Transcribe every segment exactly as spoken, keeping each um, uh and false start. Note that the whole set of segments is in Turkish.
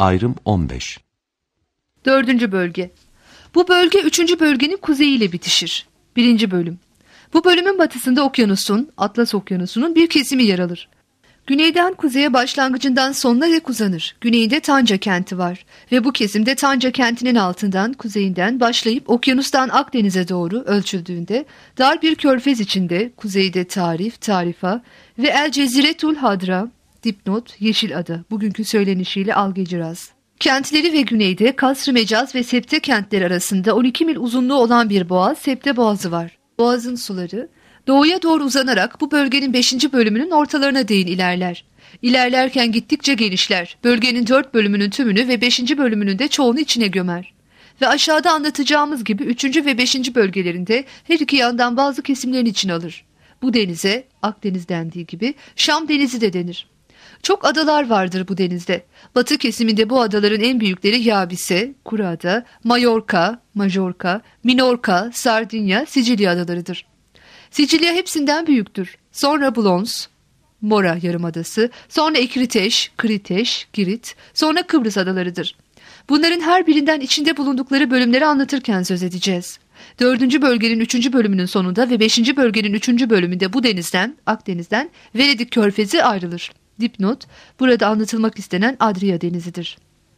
Ayrım on beş. Dördüncü bölge. Bu bölge üçüncü bölgenin kuzeyiyle bitişir. Birinci bölüm. Bu bölümün batısında okyanusun, Atlas Okyanusu'nun bir kesimi yer alır. Güneyden kuzeye başlangıcından sonuna dek uzanır. Güneyinde Tanca kenti var ve bu kesimde Tanca kentinin altından, kuzeyinden başlayıp okyanustan Akdeniz'e doğru ölçüldüğünde dar bir körfez içinde kuzeyde Tarif, Tarifa ve El Ceziretul Hadra, dipnot Yeşilada, bugünkü söylenişiyle Algeciras. Kentleri ve güneyde Kasr-ı Mecaz ve Septe kentleri arasında on iki mil uzunluğu olan bir boğaz, Septe Boğazı var. Boğazın suları doğuya doğru uzanarak bu bölgenin beşinci bölümünün ortalarına değin ilerler. İlerlerken gittikçe genişler. Bölgenin dört bölümünün tümünü ve beşinci bölümünün de çoğunu içine gömer. Ve aşağıda anlatacağımız gibi üçüncü ve beşinci bölgelerinde her iki yandan bazı kesimlerin içine alır. Bu denize Akdeniz dendiği gibi Şam Denizi de denir. Çok adalar vardır bu denizde. Batı kesiminde bu adaların en büyükleri Yabise, Kurada, Mallorca, Majorca, Minorca, Sardinya, Sicilya adalarıdır. Sicilya hepsinden büyüktür. Sonra Blons, Mora Yarımadası, sonra Ekriteş, Kriteş, Girit, sonra Kıbrıs adalarıdır. Bunların her birinden içinde bulundukları bölümleri anlatırken söz edeceğiz. Dördüncü bölgenin üçüncü bölümünün sonunda ve beşinci bölgenin üçüncü bölümünde bu denizden, Akdeniz'den Venedik Körfezi ayrılır. Dipnot, burada anlatılmak istenen Adria Denizi'dir.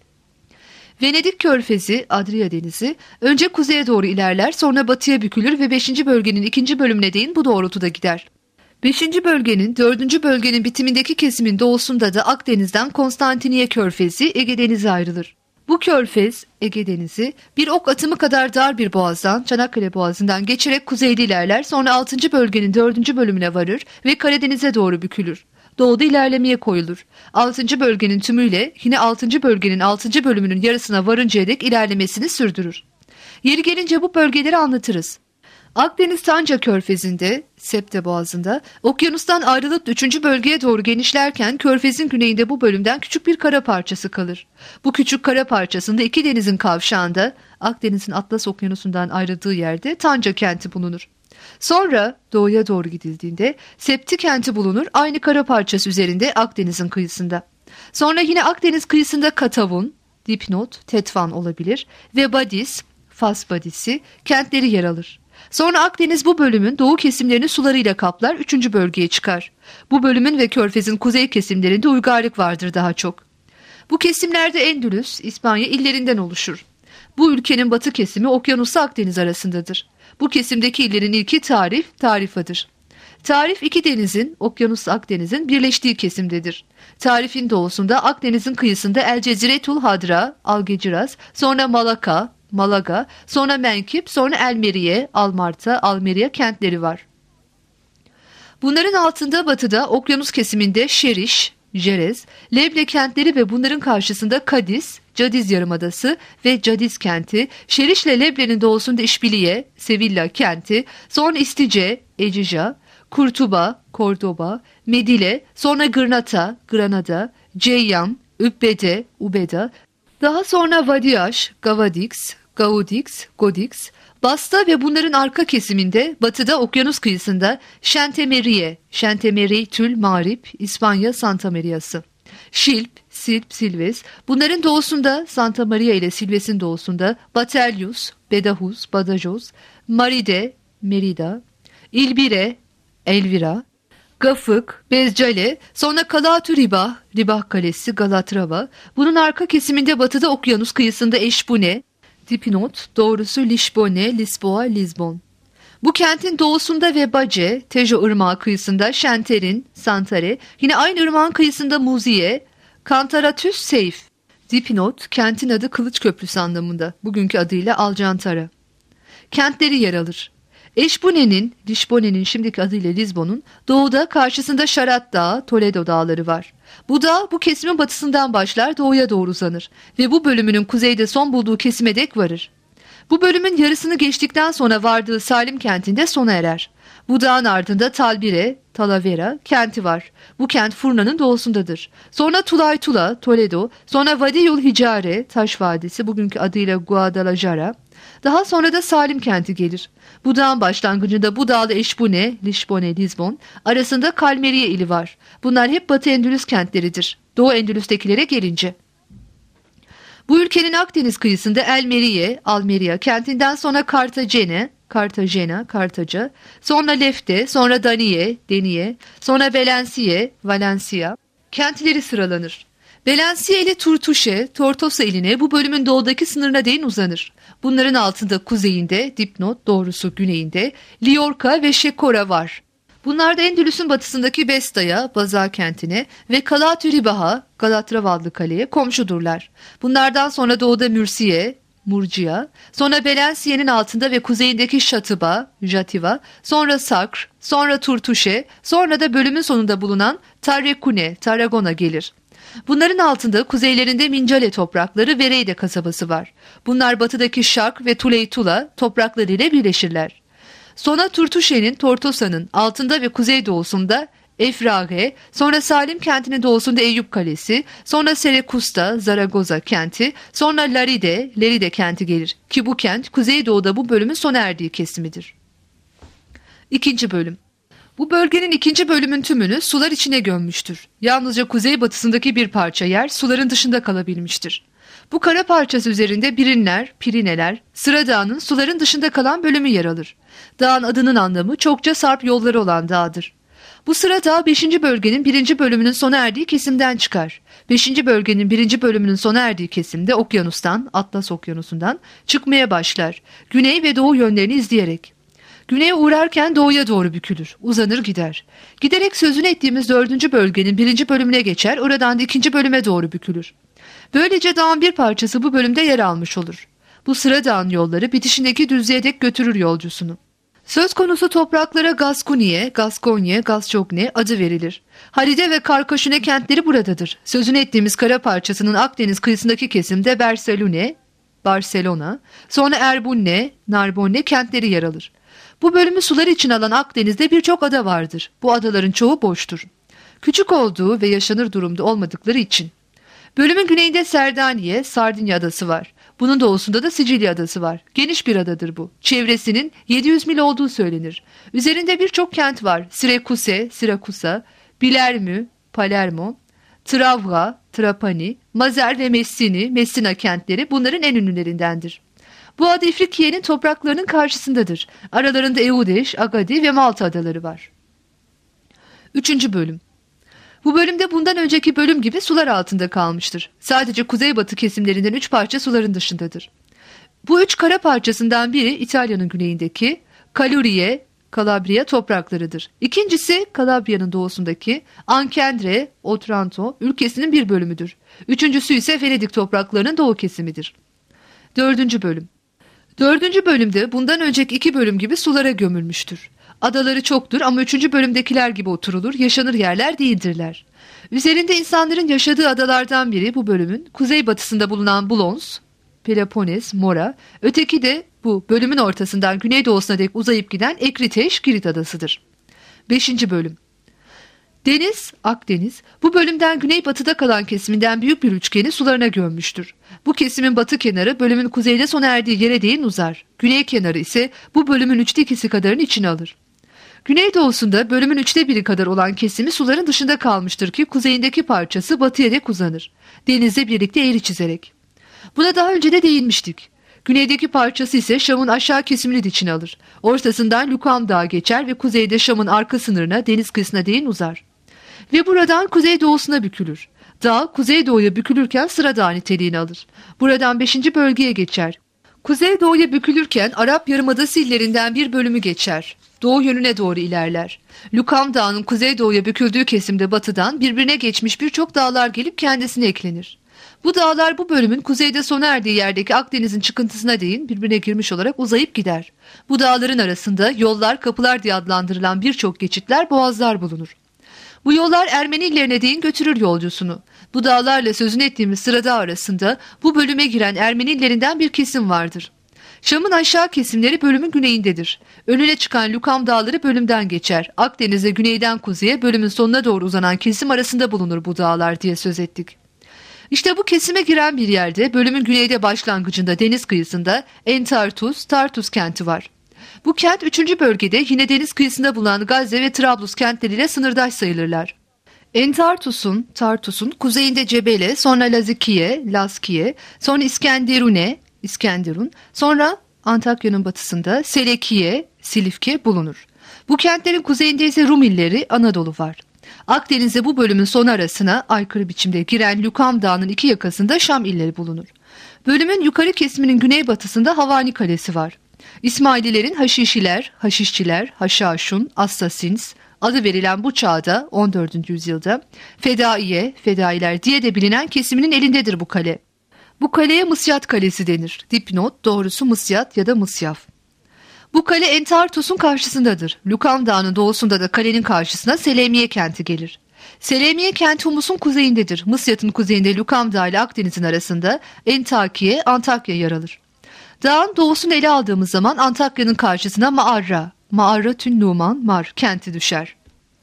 Venedik Körfezi, Adria Denizi, önce kuzeye doğru ilerler, sonra batıya bükülür ve beşinci bölgenin ikinci bölümüne değin bu doğrultuda gider. beşinci bölgenin dördüncü bölgenin bitimindeki kesimin doğusunda da Akdeniz'den Konstantiniye Körfezi, Ege Denizi ayrılır. Bu körfez, Ege Denizi, bir ok atımı kadar dar bir boğazdan, Çanakkale Boğazı'ndan geçerek kuzeyde ilerler, sonra altıncı bölgenin dördüncü bölümüne varır ve Karadeniz'e doğru bükülür. Doğuda ilerlemeye koyulur. altıncı bölgenin tümüyle yine altıncı bölgenin altıncı bölümünün yarısına varıncaya dek ilerlemesini sürdürür. Yeri gelince bu bölgeleri anlatırız. Akdeniz Tanca Körfezi'nde, Septe Boğazı'nda, okyanustan ayrılıp üçüncü bölgeye doğru genişlerken körfezin güneyinde bu bölümden küçük bir kara parçası kalır. Bu küçük kara parçasında iki denizin kavşağında, Akdeniz'in Atlas Okyanusu'ndan ayrıldığı yerde Tanca kenti bulunur. Sonra doğuya doğru gidildiğinde Septi kenti bulunur, aynı kara parçası üzerinde Akdeniz'in kıyısında. Sonra yine Akdeniz kıyısında Katavun, dipnot, Tetvan olabilir ve Badis, Fas Badisi kentleri yer alır. Sonra Akdeniz bu bölümün doğu kesimlerini sularıyla kaplar, üçüncü bölgeye çıkar. Bu bölümün ve körfezin kuzey kesimlerinde uygarlık vardır daha çok. Bu kesimlerde Endülüs, İspanya illerinden oluşur. Bu ülkenin batı kesimi Okyanus'la Akdeniz arasındadır. Bu kesimdeki illerin ilki Tarif, Tarifa'dır. Tarif iki denizin, Okyanus'la Akdeniz'in birleştiği kesimdedir. Tarif'in doğusunda Akdeniz'in kıyısında El Ceziretul Hadra, Algeciras, sonra Malaka, Malaga, sonra Menkip, sonra Elmeriye, Almarta, Almeria kentleri var. Bunların altında batıda okyanus kesiminde Şeriş, Jerez, Leble kentleri ve bunların karşısında Kadiz, Cadiz Yarımadası ve Cadiz kenti, Şeriş ile Leble'nin doğusunda İşbiliye, Sevilla kenti, sonra İstice, Ecija, Kurtuba, Kordoba, Medile, sonra Gırnata, Granada, Ceyyam, Übbede, Ubeda, daha sonra Vadiaş, Gavadix, Gaudix, Godix, Basta ve bunların arka kesiminde batıda okyanus kıyısında Şentemeriye, Şentemeri Tül Marip, İspanya Santa Maria'sı. Şilp, Silp, Silves, bunların doğusunda Santa Maria ile Silves'in doğusunda Batelius, Bedahus, Badajoz, Maride, Merida, İlbire, Elvira, Gafık, Bezcale, sonra Kalatü Ribah, Ribah Kalesi, Galatrava, bunun arka kesiminde batıda okyanus kıyısında Eşbune, dipnot, doğrusu Lişbone, Lisboa, Lizbon. Bu kentin doğusunda ve Bace, Tejo Irmağı kıyısında Şenterin, Santare, yine aynı ırmağın kıyısında Muziye, Kantaratüs Seyf. Dipnot, kentin adı Kılıç Köprüsü anlamında, bugünkü adıyla Alcantara. Kentleri yer alır. Eşbune'nin, Lişbone'nin şimdiki adıyla Lizbon'un doğuda karşısında Şarat Dağı, Toledo dağları var. Bu dağ bu kesimin batısından başlar, doğuya doğru uzanır ve bu bölümünün kuzeyde son bulduğu kesime dek varır. Bu bölümün yarısını geçtikten sonra vardığı Salim kentinde sona erer. Bu dağın ardında Talbire, Talavera kenti var. Bu kent Furna'nın doğusundadır. Sonra Tulaytula, Toledo, sonra Vadiyul Hicare, Taş Vadisi, bugünkü adıyla Guadalajara. Daha sonra da Salim kenti gelir. Bu dağın başlangıcında bu dağlı Eşbune, Lişbone, Lizbon arasında Kalmeriye ili var. Bunlar hep Batı Endülüs kentleridir. Doğu Endülüs'tekilere gelince. Bu ülkenin Akdeniz kıyısında Elmeriye, Almeria kentinden sonra Cartagena, Cartagena, Kartaca, sonra Lefte, sonra Daniye, Deniye, sonra Valencia, Valencia kentleri sıralanır. Valencia ile Turtuşe, Tortosa iline bu bölümün doğudaki sınırına değin uzanır. Bunların altında kuzeyinde, dipnot doğrusu güneyinde, Liorca ve Şekora var. Bunlar da Endülüs'ün batısındaki Besta'ya, Baza kentine ve Kalatüribah'a, Galatravallı kaleye komşudurlar. Bunlardan sonra doğuda Mürsiye, Murcia, sonra Valencia'nın altında ve kuzeyindeki Şatıba, Jativa, sonra Sakr, sonra Turtuşe, sonra da bölümün sonunda bulunan Tarrekune, Tarragona gelir. Bunların altında kuzeylerinde Mincale toprakları ve Reyde kasabası var. Bunlar batıdaki Şak ve Tuleytula topraklarıyla birleşirler. Sonra Turtuşe'nin, Tortosa'nın altında ve kuzeydoğusunda Efrage, sonra Salim kentinin doğusunda Eyüp Kalesi, sonra Serekusta, Zaragoza kenti, sonra Laride, Leride kenti gelir ki bu kent kuzeydoğuda bu bölümün sona erdiği kesimidir. İkinci bölüm. Bu bölgenin ikinci bölümün tümünü sular içine gömmüştür. Yalnızca kuzeybatısındaki bir parça yer suların dışında kalabilmiştir. Bu kara parçası üzerinde Birinler, Pirineler, Sıra Dağı'nın suların dışında kalan bölümü yer alır. Dağın adının anlamı çokça sarp yolları olan dağdır. Bu Sıra Dağı beşinci bölgenin birinci bölümünün sona erdiği kesimden çıkar. beşinci bölgenin birinci bölümünün sona erdiği kesimde okyanustan, Atlas okyanusundan çıkmaya başlar. Güney ve doğu yönlerini izleyerek. Güneye uğrarken doğuya doğru bükülür, uzanır gider. Giderek sözünü ettiğimiz dördüncü bölgenin birinci bölümüne geçer, oradan da ikinci bölüme doğru bükülür. Böylece dağın bir parçası bu bölümde yer almış olur. Bu Sıra Dağı'nın yolları bitişindeki düzlüğe dek götürür yolcusunu. Söz konusu topraklara Gaskunye, Gaskonye, Gascogne adı verilir. Halide ve Karkaşune kentleri buradadır. Sözünü ettiğimiz kara parçasının Akdeniz kıyısındaki kesimde Barcelone, Barcelona, sonra Erbunne, Narbonne kentleri yer alır. Bu bölümü sular için alan Akdeniz'de birçok ada vardır. Bu adaların çoğu boştur. Küçük olduğu ve yaşanır durumda olmadıkları için. Bölümün güneyinde Serdaniye, Sardinya adası var. Bunun doğusunda da Sicilya adası var. Geniş bir adadır bu. Çevresinin yedi yüz mil olduğu söylenir. Üzerinde birçok kent var. Sirekuse, Sirakusa, Bilermü, Palermo, Travga, Trapani, Mazer ve Messini, Messina kentleri bunların en ünlülerindendir. Bu ada İfrikiye'nin topraklarının karşısındadır. Aralarında Eudeş, Agadi ve Malta adaları var. Üçüncü bölüm. Bu bölümde bundan önceki bölüm gibi sular altında kalmıştır. Sadece kuzeybatı kesimlerinden üç parça suların dışındadır. Bu üç kara parçasından biri İtalya'nın güneyindeki Kaluriye, Kalabria topraklarıdır. İkincisi Kalabria'nın doğusundaki Ankendre, Otranto ülkesinin bir bölümüdür. Üçüncüsü ise Venedik topraklarının doğu kesimidir. Dördüncü bölüm. Dördüncü bölümde bundan önceki iki bölüm gibi sulara gömülmüştür. Adaları çoktur ama üçüncü bölümdekiler gibi oturulur, yaşanır yerler değildirler. Üzerinde insanların yaşadığı adalardan biri bu bölümün kuzeybatısında bulunan Bulons, Peloponnes, Mora, öteki de bu bölümün ortasından güneydoğusuna dek uzayıp giden Ekriteş, Girit adasıdır. Beşinci bölüm. Deniz, Akdeniz, bu bölümden güneybatıda kalan kesiminden büyük bir üçgeni sularına gömmüştür. Bu kesimin batı kenarı bölümün kuzeyde sona erdiği yere değin uzar. Güney kenarı ise bu bölümün üçte ikisi kadarını içine alır. Güneydoğusunda bölümün üçte biri kadar olan kesimi suların dışında kalmıştır ki kuzeyindeki parçası batıya dek uzanır. Denizle birlikte eğri çizerek. Buna daha önce de değinmiştik. Güneydeki parçası ise Şam'ın aşağı kesimini de içine alır. Ortasından Lukam Dağı geçer ve kuzeyde Şam'ın arka sınırına deniz kıyısına değin uzar. Ve buradan kuzeydoğusuna bükülür. Dağ kuzeydoğuya bükülürken Sıra Dağı niteliğini alır. Buradan beşinci bölgeye geçer. Kuzeydoğuya bükülürken Arap Yarımadası illerinden bir bölümü geçer. Doğu yönüne doğru ilerler. Lukam Dağı'nın kuzeydoğuya büküldüğü kesimde batıdan birbirine geçmiş birçok dağlar gelip kendisine eklenir. Bu dağlar bu bölümün kuzeyde sona erdiği yerdeki Akdeniz'in çıkıntısına değin birbirine girmiş olarak uzayıp gider. Bu dağların arasında yollar, kapılar diye adlandırılan birçok geçitler, boğazlar bulunur. Bu yollar Ermeni illerine değin götürür yolcusunu. Bu dağlarla sözünü ettiğimiz Sıra Dağı arasında bu bölüme giren Ermeni illerinden bir kesim vardır. Şam'ın aşağı kesimleri bölümün güneyindedir. Önüne çıkan Lukam Dağları bölümden geçer. Akdeniz'e güneyden kuzeye bölümün sonuna doğru uzanan kesim arasında bulunur bu dağlar diye söz ettik. İşte bu kesime giren bir yerde bölümün güneyde başlangıcında deniz kıyısında Entartus, Tartus kenti var. Bu kent üçüncü bölgede yine deniz kıyısında bulunan Gazze ve Trablus kentleriyle sınırdaş sayılırlar. Entartus'un, Tartus'un kuzeyinde Cebele, sonra Lazikiye, Laskiye, sonra İskenderune, İskenderun, sonra Antakya'nın batısında Selekiye, Silifke bulunur. Bu kentlerin kuzeyinde ise Rum illeri, Anadolu var. Akdeniz'e bu bölümün sonu arasına aykırı biçimde giren Lükam Dağı'nın iki yakasında Şam illeri bulunur. Bölümün yukarı kesiminin güneybatısında Havani Kalesi var. İsmaililerin Haşişiler, Haşişçiler, Haşhaşun, Assasins adı verilen bu çağda on dördüncü yüzyılda Fedaiye, Fedailer diye de bilinen kesiminin elindedir bu kale. Bu kaleye Mısyat Kalesi denir. Dipnot, doğrusu Mısyat ya da Mısyaf. Bu kale Entartus'un karşısındadır. Lükam Dağı'nın doğusunda da kalenin karşısına Selemiye kenti gelir. Selemiye kenti Humus'un kuzeyindedir. Mısyat'ın kuzeyinde Lükam Dağı ile Akdeniz'in arasında Entakiye, Antakya yer alır. Dağın doğusunu ele aldığımız zaman Antakya'nın karşısına Maarra, Maarra Tün Numan, Mar kenti düşer.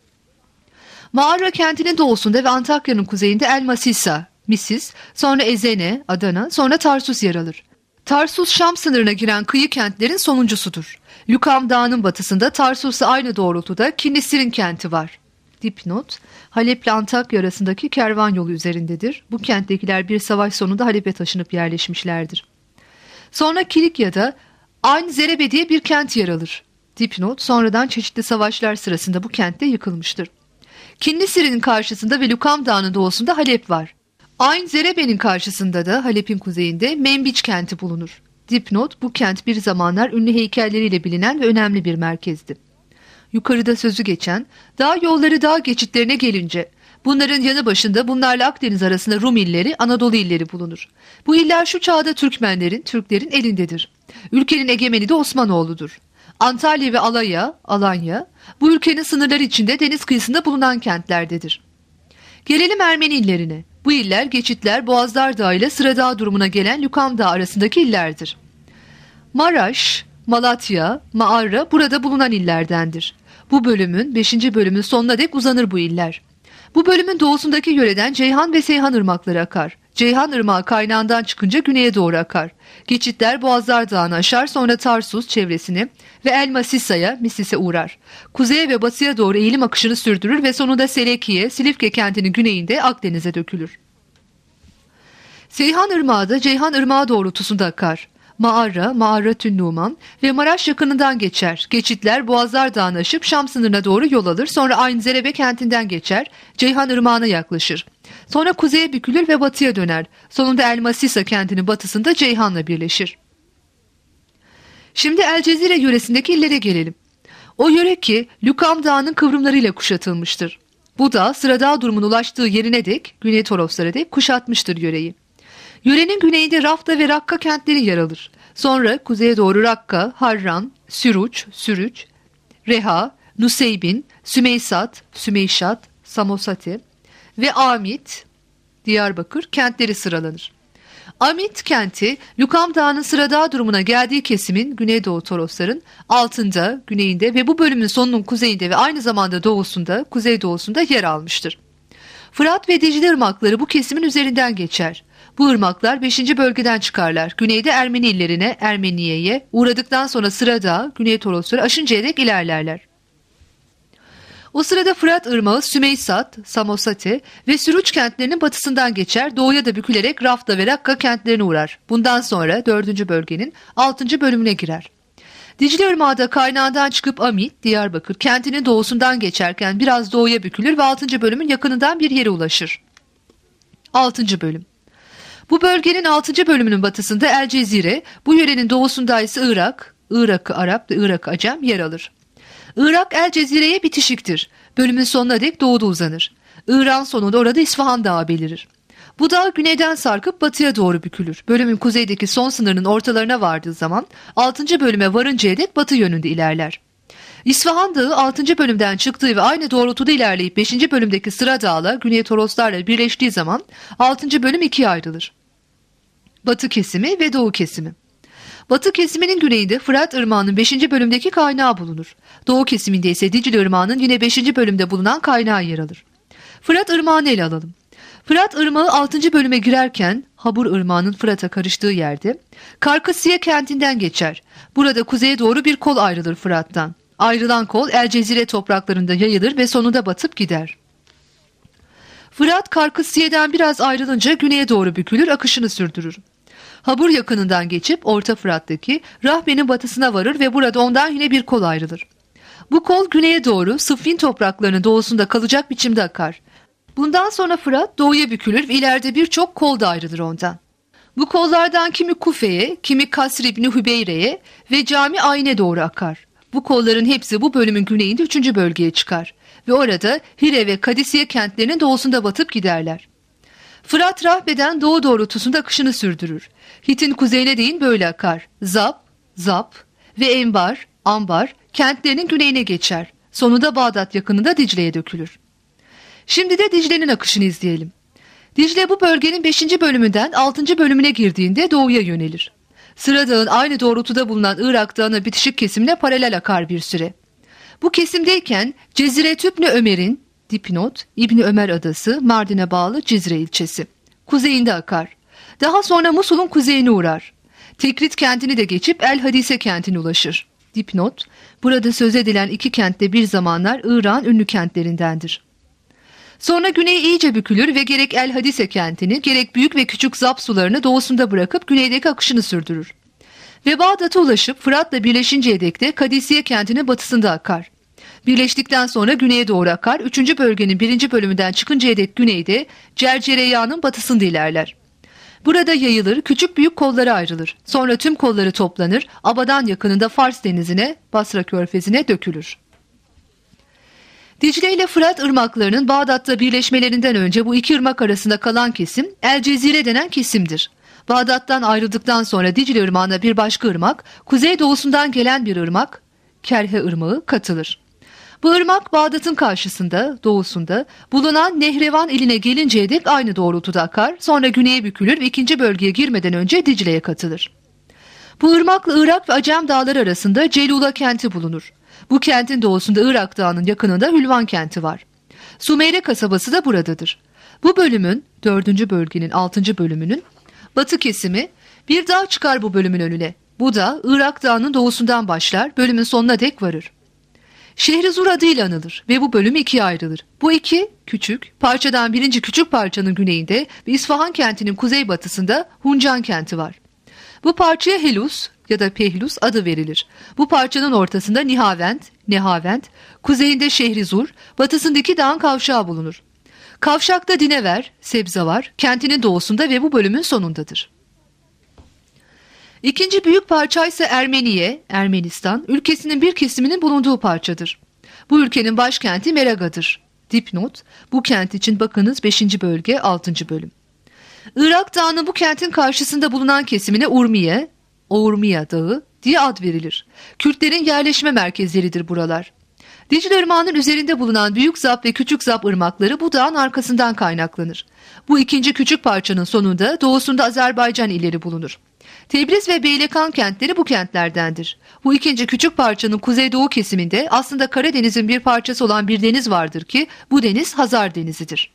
Maarra kentinin doğusunda ve Antakya'nın kuzeyinde El Masisa, Misis, sonra Ezene, Adana, sonra Tarsus yer alır. Tarsus Şam sınırına giren kıyı kentlerin sonuncusudur. Lükam Dağı'nın batısında Tarsus'la aynı doğrultuda Kilisir'in kenti var. Dipnot, Halep ile Antakya arasındaki kervan yolu üzerindedir. Bu kenttekiler bir savaş sonunda Halep'e taşınıp yerleşmişlerdir. Sonra Kilikya'da Ayn Zerebe diye bir kent yer alır. Dipnot, sonradan çeşitli savaşlar sırasında bu kentte yıkılmıştır. Kilisir'in karşısında ve Lükam Dağı'nın doğusunda Halep var. Ayn Zerebe'nin karşısında da Halep'in kuzeyinde Membiç kenti bulunur. Dipnot, bu kent bir zamanlar ünlü heykelleriyle bilinen ve önemli bir merkezdi. Yukarıda sözü geçen dağ yolları dağ geçitlerine gelince bunların yanı başında bunlarla Akdeniz arasında Rum illeri, Anadolu illeri bulunur. Bu iller şu çağda Türkmenlerin, Türklerin elindedir. Ülkenin egemeni de Osmanoğlu'dur. Antalya ve Alanya, Alanya bu ülkenin sınırları içinde deniz kıyısında bulunan kentlerdedir. Gelelim Ermeni illerine. Bu iller geçitler Boğazlar Dağı ile Sıradağ durumuna gelen Lükam Dağı arasındaki illerdir. Maraş, Malatya, Maarra burada bulunan illerdendir. Bu bölümün beşinci bölümün sonuna dek uzanır bu iller. Bu bölümün doğusundaki yöreden Ceyhan ve Seyhan ırmakları akar. Ceyhan ırmağı kaynağından çıkınca güneye doğru akar. Geçitler Boğazlar Dağı'nı aşar, sonra Tarsus çevresini ve El Masisa'ya, Misis'e uğrar. Kuzeye ve batıya doğru eğilim akışını sürdürür ve sonunda Selekiye, Silifke kentinin güneyinde Akdeniz'e dökülür. Seyhan ırmağı da Ceyhan ırmağı doğrultusunda akar. Maarra, Maarra Tün Numan ve Maraş yakınından geçer. Geçitler Boğazlar Dağı'nı aşıp Şam sınırına doğru yol alır. Sonra Ayn Zerebe kentinden geçer. Ceyhan ırmağına yaklaşır. Sonra kuzeye bükülür ve batıya döner. Sonunda El Masisa kentinin batısında Ceyhan'la birleşir. Şimdi El Cezire yöresindeki illere gelelim. O yöre ki Lükam Dağı'nın kıvrımlarıyla kuşatılmıştır. Bu dağ Sıradağ durumun ulaştığı yerine dek, Güney Toroslara dek kuşatmıştır yöreyi. Yörenin güneyinde Rafta ve Rakka kentleri yer alır. Sonra kuzeye doğru Rakka, Harran, Süruç, Sürüç, Reha, Nuseybin, Sümeysat, Sümeyşat, Samosati ve Amit, Diyarbakır kentleri sıralanır. Amit kenti, Lükam Dağı'nın Sıradağ durumuna geldiği kesimin Güneydoğu Torosların altında, güneyinde ve bu bölümün sonunun kuzeyinde ve aynı zamanda doğusunda, kuzeydoğusunda yer almıştır. Fırat ve Dicle ırmakları bu kesimin üzerinden geçer. Bu ırmaklar beşinci bölgeden çıkarlar. Güneyde Ermeni illerine, Ermeniye'ye uğradıktan sonra Sıradağ, Güney Torosları aşıncaya dek ilerlerler. O sırada Fırat ırmağı Sümeysat, Samosati ve Sürüç kentlerinin batısından geçer, doğuya da bükülerek Rafta ve Rakka kentlerine uğrar. Bundan sonra dördüncü bölgenin altıncı bölümüne girer. Dicle ırmağı da kaynağından çıkıp Amit, Diyarbakır kentinin doğusundan geçerken biraz doğuya bükülür ve altıncı bölümün yakınından bir yere ulaşır. altıncı bölüm. Bu bölgenin altıncı bölümünün batısında El Cezire, bu yörenin doğusunda ise Irak, Irak'ı Arap ve Irak'ı Acem yer alır. Irak El Cezire'ye bitişiktir. Bölümün sonuna dek doğuda uzanır. Irak'ın sonunda orada İsfahan Dağı belirir. Bu dağ güneyden sarkıp batıya doğru bükülür. Bölümün kuzeydeki son sınırının ortalarına vardığı zaman altıncı bölüme varıncaya dek batı yönünde ilerler. İsfahan Dağı altıncı bölümden çıktığı ve aynı doğrultuda ilerleyip beşinci bölümdeki Sıra Dağ'la Güney Toroslarla birleştiği zaman altıncı bölüm ikiye ayrılır. Batı kesimi ve doğu kesimi. Batı kesiminin güneyinde Fırat Irmağı'nın beşinci bölümdeki kaynağı bulunur. Doğu kesiminde ise Dicle Irmağı'nın yine beşinci bölümde bulunan kaynağı yer alır. Fırat Irmağı'nı ele alalım. Fırat Irmağı altıncı bölüme girerken Habur Irmağı'nın Fırat'a karıştığı yerde Karkasiye kentinden geçer. Burada kuzeye doğru bir kol ayrılır Fırat'tan. Ayrılan kol El Cezire topraklarında yayılır ve sonunda batıp gider. Fırat Karkısiyye'den biraz ayrılınca güneye doğru bükülür, akışını sürdürür. Habur yakınından geçip Orta Fırat'taki Rahbe'nin batısına varır ve burada ondan yine bir kol ayrılır. Bu kol güneye doğru Sıffin topraklarının doğusunda kalacak biçimde akar. Bundan sonra Fırat doğuya bükülür ve ileride birçok kol da ayrılır ondan. Bu kollardan kimi Kufe'ye, kimi Kasr İbni Hübeyre'ye ve Cami Ayin'e doğru akar. Bu kolların hepsi bu bölümün güneyinde üçüncü bölgeye çıkar ve orada Hire ve Kadisiye kentlerinin doğusunda batıp giderler. Fırat Rahbe'den doğu doğrultusunda akışını sürdürür. Hit'in kuzeyine değin böyle akar. Zap, Zap ve Enbar, Ambar kentlerinin güneyine geçer. Sonunda Bağdat yakınında Dicle'ye dökülür. Şimdi de Dicle'nin akışını izleyelim. Dicle bu bölgenin beşinci bölümünden altıncı bölümüne girdiğinde doğuya yönelir. Sıra Dağı'nın aynı doğrultuda bulunan Irak Dağı'na bitişik kesimine paralel akar bir süre. Bu kesimdeyken Cezire Tübni Ömer'in dipnot İbni Ömer Adası Mardin'e bağlı Cizre ilçesi kuzeyinde akar. Daha sonra Musul'un kuzeyine uğrar. Tekrit kentini de geçip El Hadise kentine ulaşır. Dipnot, burada söz edilen iki kent de bir zamanlar İran ünlü kentlerindendir. Sonra güneye iyice bükülür ve gerek El Hadise kentini gerek büyük ve küçük Zap sularını doğusunda bırakıp güneydeki akışını sürdürür. Ve Bağdat'a ulaşıp Fırat'la birleşinceye dek de Kadisiye kentinin batısında akar. Birleştikten sonra güneye doğru akar, üçüncü bölgenin birinci bölümünden çıkıncaya dek güneyde Cercereya'nın batısında ilerler. Burada yayılır, küçük büyük kollara ayrılır. Sonra tüm kolları toplanır, Abadan yakınında Fars denizine, Basra körfezine dökülür. Dicle ile Fırat ırmaklarının Bağdat'ta birleşmelerinden önce bu iki ırmak arasında kalan kesim El Cezire denen kesimdir. Bağdat'tan ayrıldıktan sonra Dicle ırmağına bir başka ırmak, kuzeydoğusundan gelen bir ırmak, Kerhe ırmağı katılır. Bu ırmak Bağdat'ın karşısında, doğusunda bulunan Nehrevan iline gelinceye dek aynı doğrultuda akar, sonra güneye bükülür ve ikinci bölgeye girmeden önce Dicle'ye katılır. Bu ırmakla Irak ve Acem dağları arasında Celula kenti bulunur. Bu kentin doğusunda Irak Dağı'nın yakınında Hülvan kenti var. Sumeyre kasabası da buradadır. Bu bölümün, dördüncü bölgenin altıncı bölümünün batı kesimi bir dağ çıkar bu bölümün önüne. Bu dağ Irak Dağı'nın doğusundan başlar, bölümün sonuna dek varır. Şehrizur adıyla anılır ve bu bölüm ikiye ayrılır. Bu iki küçük parçadan birinci küçük parçanın güneyinde ve İsfahan kentinin kuzeybatısında Huncan kenti var. Bu parçaya Helus ya da Pehlus adı verilir. Bu parçanın ortasında Nihavend, Nehavend, kuzeyinde Şehrizur, batısındaki dağın kavşağı bulunur. Kavşakta Dinever, Sebzavar, kentinin doğusunda ve bu bölümün sonundadır. İkinci büyük parça ise Ermeniye, Ermenistan, ülkesinin bir kesiminin bulunduğu parçadır. Bu ülkenin başkenti Meraga'dır. Dipnot, bu kent için bakınız beşinci bölge altıncı bölüm. Irak Dağı'nın bu kentin karşısında bulunan kesimine Urmiye, Urmiye Dağı diye ad verilir. Kürtlerin yerleşme merkezleridir buralar. Dicle Irmağı'nın üzerinde bulunan Büyük Zap ve Küçük Zap ırmakları bu dağın arkasından kaynaklanır. Bu ikinci küçük parçanın sonunda doğusunda Azerbaycan illeri bulunur. Tebriz ve Beylekan kentleri bu kentlerdendir. Bu ikinci küçük parçanın kuzeydoğu kesiminde aslında Karadeniz'in bir parçası olan bir deniz vardır ki bu deniz Hazar Denizi'dir.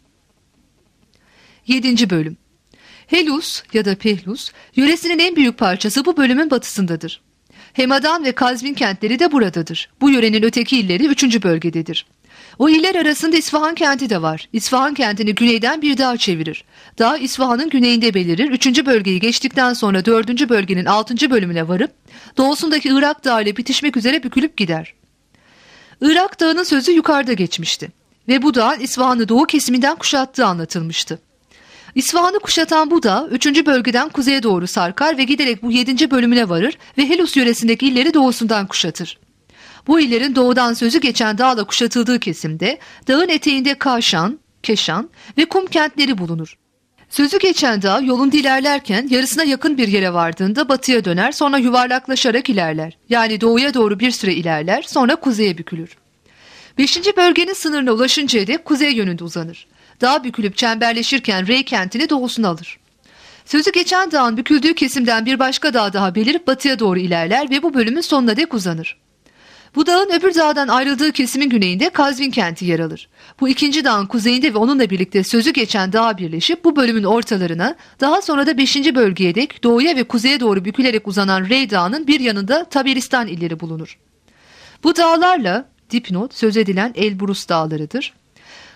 yedinci bölüm. Helus ya da Pehlus yöresinin en büyük parçası bu bölümün batısındadır. Hemadan ve Kazvin kentleri de buradadır. Bu yörenin öteki illeri üçüncü bölgededir. O iller arasında İsfahan kenti de var. İsfahan kentini güneyden bir dağ çevirir. Dağ İsfahan'ın güneyinde belirir. Üçüncü bölgeyi geçtikten sonra dördüncü bölgenin altıncı bölümüne varıp doğusundaki Irak Dağı ile bitişmek üzere bükülüp gider. Irak Dağı'nın sözü yukarıda geçmişti ve bu dağın İsfahan'ı doğu kesiminden kuşattığı anlatılmıştı. İsfahan'ı kuşatan bu dağ üçüncü bölgeden kuzeye doğru sarkar ve giderek bu yedinci bölümüne varır ve Helus yöresindeki illeri doğusundan kuşatır. Bu illerin doğudan sözü geçen dağla kuşatıldığı kesimde dağın eteğinde Kaşan, Keşan ve Kum kentleri bulunur. Sözü geçen dağ yolunda ilerlerken yarısına yakın bir yere vardığında batıya döner, sonra yuvarlaklaşarak ilerler. Yani doğuya doğru bir süre ilerler, sonra kuzeye bükülür. Beşinci bölgenin sınırına ulaşıncaya dek kuzey yönünde uzanır. Dağ bükülüp çemberleşirken Rey kentini doğusuna alır. Sözü geçen dağın büküldüğü kesimden bir başka dağ daha belirip batıya doğru ilerler ve bu bölümün sonuna dek uzanır. Bu dağın öbür dağdan ayrıldığı kesimin güneyinde Kazvin kenti yer alır. Bu ikinci dağın kuzeyinde ve onunla birlikte sözü geçen dağa birleşip bu bölümün ortalarına, daha sonra da beşinci bölgeye dek doğuya ve kuzeye doğru bükülerek uzanan Rey Dağı'nın bir yanında Taberistan illeri bulunur. Bu dağlarla dipnot söz edilen Elbrus dağlarıdır.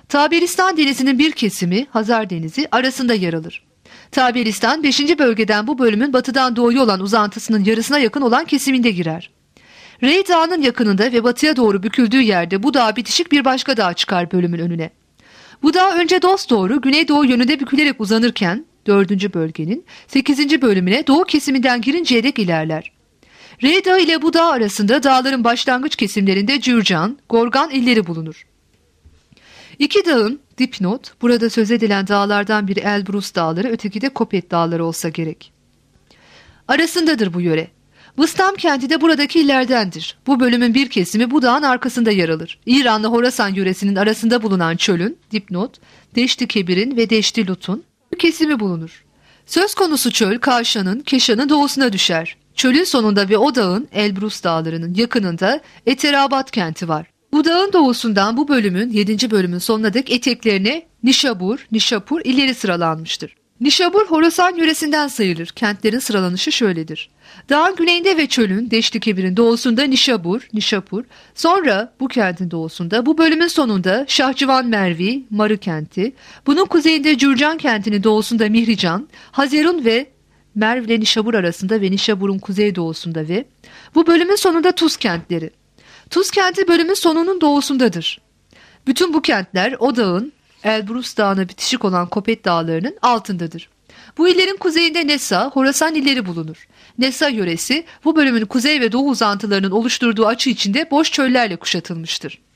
Taberistan Denizi'nin bir kesimi Hazar Denizi arasında yer alır. Taberistan beşinci bölgeden bu bölümün batıdan doğuya olan uzantısının yarısına yakın olan kesiminde girer. Rey Dağı'nın yakınında ve batıya doğru büküldüğü yerde bu dağ bitişik bir başka dağ çıkar bölümün önüne. Bu dağ önce dosdoğru güneydoğu yönünde bükülerek uzanırken dördüncü bölgenin sekizinci bölümüne doğu kesiminden girinceye dek ilerler. Rey Dağı ile bu dağ arasında dağların başlangıç kesimlerinde Cürcan, Gorgan illeri bulunur. İki dağın dipnot, burada söz edilen dağlardan biri Elbrus Dağları, öteki de Kopet Dağları olsa gerek. Arasındadır bu yöre. Vıstam kenti de buradaki illerdendir. Bu bölümün bir kesimi bu dağın arkasında yer alır. İran'la Horasan yöresinin arasında bulunan çölün, dipnot, Deşti Kebir'in ve Deşti Lut'un bir kesimi bulunur. Söz konusu çöl, Kavşan'ın, Keşan'ın doğusuna düşer. Çölün sonunda ve o dağın, Elbrus Dağları'nın yakınında Eterabat kenti var. Bu dağın doğusundan bu bölümün, yedinci bölümün sonuna dek eteklerine Nişabur, Nişapur illeri sıralanmıştır. Nişabur, Horasan yöresinden sayılır. Kentlerin sıralanışı şöyledir. Dağın güneyinde ve çölün, Deşti Kebir'in doğusunda Nişabur, Nişapur, sonra bu kentin doğusunda, bu bölümün sonunda Şahçıvan Mervi, Marı kenti, bunun kuzeyinde Cürcan kentinin doğusunda Mihrican, Hazerun ve Merv ile Nişabur arasında ve Nişabur'un kuzeydoğusunda ve bu bölümün sonunda Tuz kentleri. Tuz kenti bölümün sonunun doğusundadır. Bütün bu kentler o dağın, Elbrus Dağı'na bitişik olan Kopet Dağları'nın altındadır. Bu illerin kuzeyinde Nesa, Horasan illeri bulunur. Nesa yöresi bu bölümün kuzey ve doğu uzantılarının oluşturduğu açı içinde boş çöllerle kuşatılmıştır.